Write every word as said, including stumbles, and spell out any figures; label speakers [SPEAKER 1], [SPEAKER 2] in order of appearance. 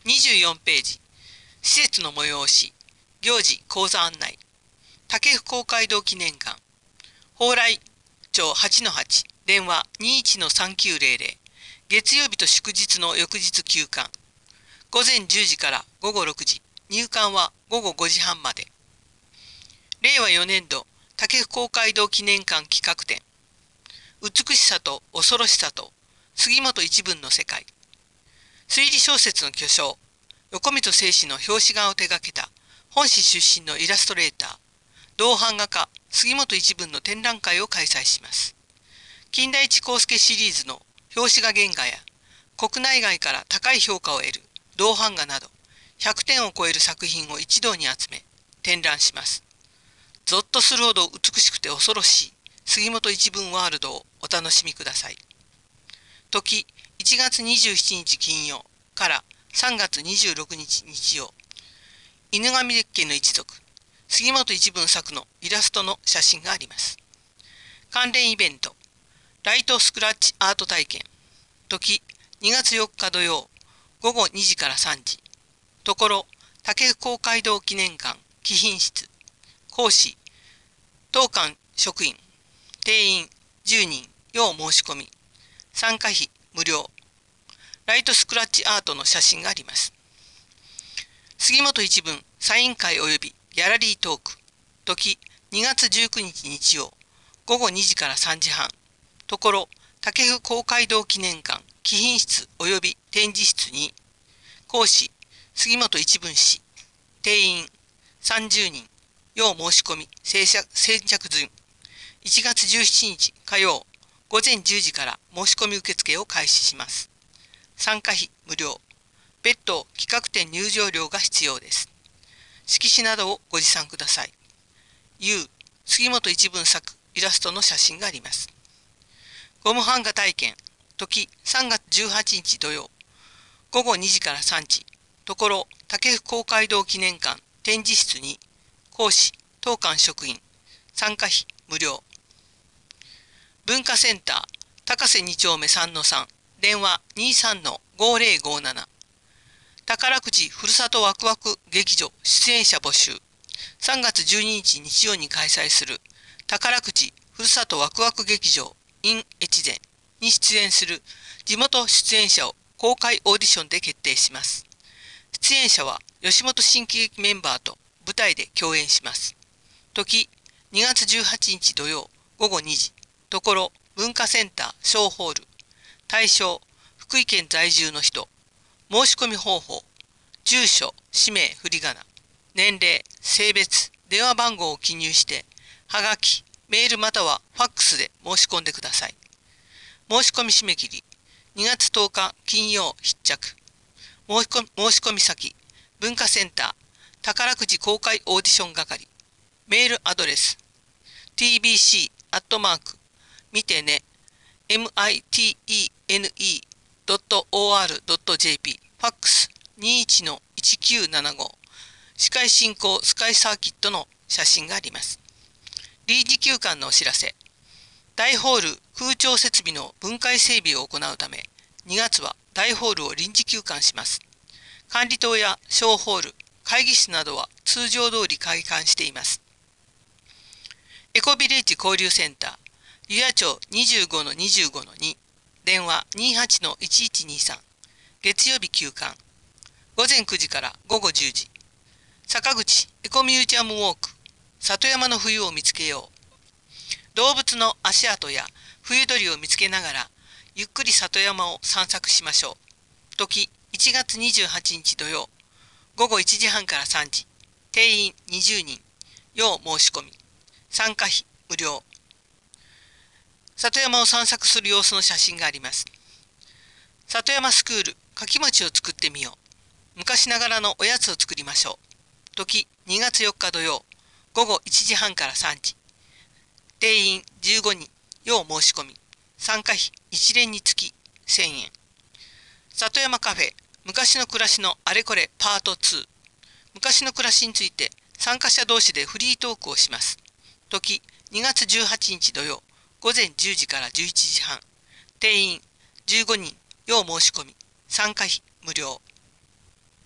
[SPEAKER 1] にじゅうよんページ、施設の催し、行事講座案内、武府公会堂記念館、蓬莱町 はちのはち、電話 にじゅういちのさんきゅうゼロゼロ、月曜日と祝日の翌日休館、午前じゅうじから午後ろくじ、入館は午後ごじはんまで。れいわよねんど武府公会堂記念館企画展、美しさと恐ろしさと杉本一文の世界、推理小説の巨匠、横溝正史の表紙画を手掛けた本市出身のイラストレーター、銅版画家杉本一文の展覧会を開催します。金田一耕助シリーズの表紙画原画や国内外から高い評価を得る銅版画などひゃくてんを超える作品を一堂に集め展覧します。ゾッとするほど美しくて恐ろしい杉本一文ワールドをお楽しみください。時いちがつにじゅうしちにち金曜からさんがつにじゅうろくにち日曜、犬神家の一族杉本一文作のイラストの写真があります。関連イベント、ライトスクラッチアート体験、時にがつよっか土曜ごごにじからさんじ、ところ武府公会堂記念館貴賓室、講師当館職員、定員じゅうにん、要申し込み、参加費無料、ライトスクラッチアートの写真があります。杉本一文サイン会及びギャラリートーク、時にがつじゅうくにち日曜ごごにじからさんじはん、ところ武府公会堂記念館貴賓室及び展示室に、講師杉本一文氏、定員さんじゅうにん、要申し込み先着順、いちがつじゅうしちにち火曜午前じゅうじから申し込み受付を開始します。参加費無料、別途企画展入場料が必要です。色紙などをご持参ください。U 杉本一文作イラストの写真があります。ゴム版画体験、時さんがつじゅうはちにち土曜ごごにじからさんじ、ところ武府公会堂記念館展示室に、講師当館職員、参加費無料。文化センター高瀬に丁目さんのさん、電話 にじゅうさんのごぜろごなな、宝くじふるさとワクワク劇場出演者募集。さんがつじゅうににち日曜に開催する宝くじふるさとワクワク劇場 in 越前に出演する地元出演者を公開オーディションで決定します。出演者は吉本新喜劇メンバーと舞台で共演します。時にがつじゅうはちにち土曜ごごにじ、ところ文化センター小ホール、対象福井県在住の人、申し込み方法、住所、氏名、振り仮名、年齢、性別、電話番号を記入して、はがき、メールまたはファックスで申し込んでください。申し込み締め切り、にがつとおか金曜必着。申し込み、申し込み先、文化センター、宝くじ公開オーディション係。メールアドレス、ティービーシー アットマーク、見てね、ミテドットオーアールドットジェーピー、ファックス にじゅういちのいちきゅうななご、司会進行スカイサーキットの写真があります。臨時休館のお知らせ。大ホール空調設備の分解整備を行うため、にがつは大ホールを臨時休館します。管理棟や小ホール、会議室などは通常通り開館しています。エコビレッジ交流センター、湯谷町 にじゅうごのにじゅうごのに、電話 にじゅうはちのいちいちにさん、月曜日休館。午前くじから午後じゅうじ。坂口エコミュージアムウォーク、里山の冬を見つけよう。動物の足跡や冬鳥を見つけながら、ゆっくり里山を散策しましょう。時いちがつにじゅうはちにち土曜、ごごいちじはんからさんじ、定員にじゅうにん、要申し込み、参加費無料。里山を散策する様子の写真があります。里山スクール、かき餅を作ってみよう。昔ながらのおやつを作りましょう。時にがつよっか土曜、ごごいちじはんからさんじ、定員じゅうごにん、要申し込み、参加費一連につきせんえん。里山カフェ、昔の暮らしのあれこれパートツー。昔の暮らしについて参加者同士でフリートークをします。時にがつじゅうはちにち土曜、ごぜんじゅうじからじゅういちじはん。定員じゅうごにん、要申し込み、参加費無料。